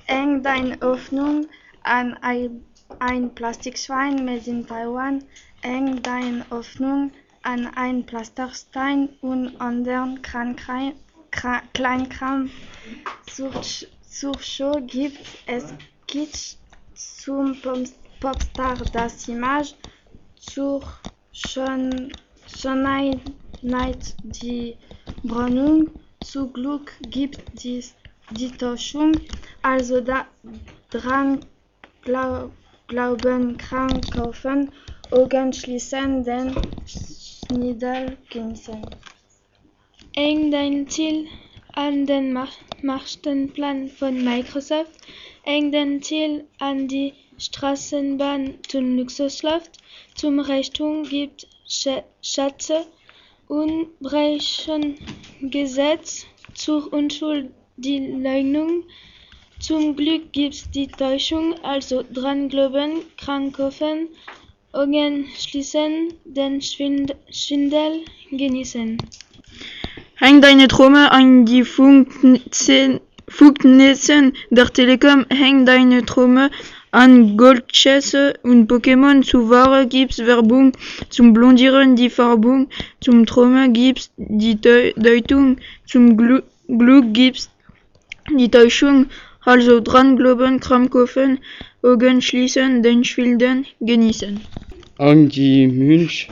Eng deine Hoffnung an ein Plastikschwein mit in Taiwan. Eng deine Hoffnung an ein Pflasterstein und anderen Kleinkram. Zur Show gibt es Kitsch zum Popstar das Image, zur Schönheit die Brennung, zu Glück gibt es die Täuschung, also dran glauben, krank kaufen, Augen schließen, den Schniedel genießen. Eng dein Ziel an den Masterplan von Microsoft, eng dein Ziel an die Straßenbahn zum Luxusloft, zum Reichtum gibt Schätze, Unbrechen Gesetz, zur Unschuld die Leugnung, zum Glück gibt's die Täuschung, also dran glauben, krank kaufen, Augen schließen, den Schwindel genießen. Häng deine Träume an die Funknetzen der Telekom, häng deine Träume an Goldschätze und Pokémon. Zu Ware gibt's Werbung, zum Blondieren die Färbung, zum Träumen gibt's die Deutung, zum Glück gibt's die Täuschung, also dran glauben, Kram kaufen, Augen schließen, den Schwindel genießen. An die Münch,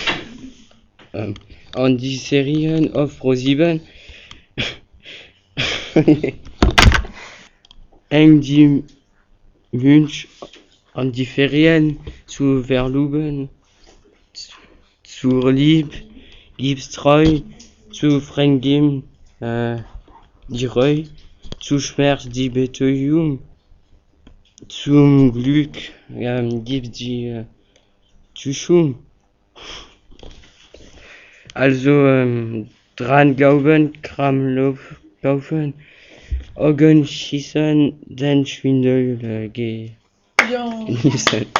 an die Serien auf Pro7, eng die Wünsch an die Ferien zu verloben, zur Lieb gibt's treu, zu Fremdem die Reue, zu Schmerz die Betäubung, zum Glück gibt's die Täuschung. Also dran glauben, Kram kaufen, Augen schießen, den Schwindel genießen.